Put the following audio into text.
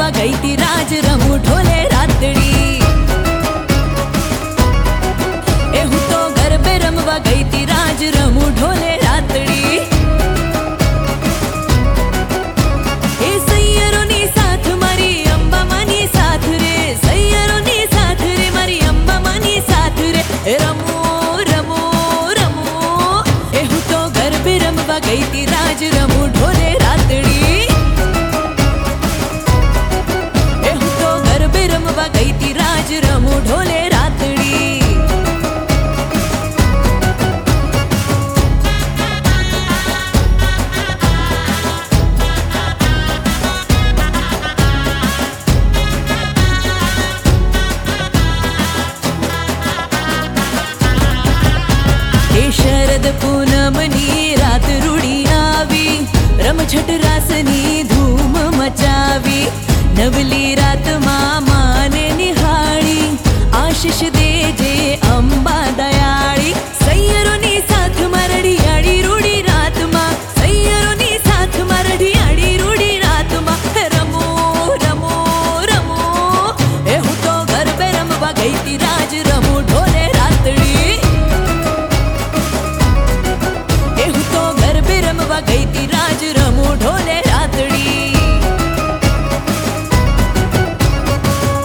गई थी राज रमू ढोले रातड़ी। एहू तो गरबे रमवा गई थी राज रमू ढोले रातड़ी। ए सैयरो नी साथ मारी अंबा मानी साथ रे, सैयरो नी साथ रे मारी अंबा मानी साथ रे। रमू रमू रमू एहू तो गरबे रमवा गई थी राज रमू ढोले रातड़ी। गई थी राज रमू ढोले रातड़ी। शरद पूनमनी रात रूड़ी आवी, रमछट रासनी धूम मचावी। नवली रात मा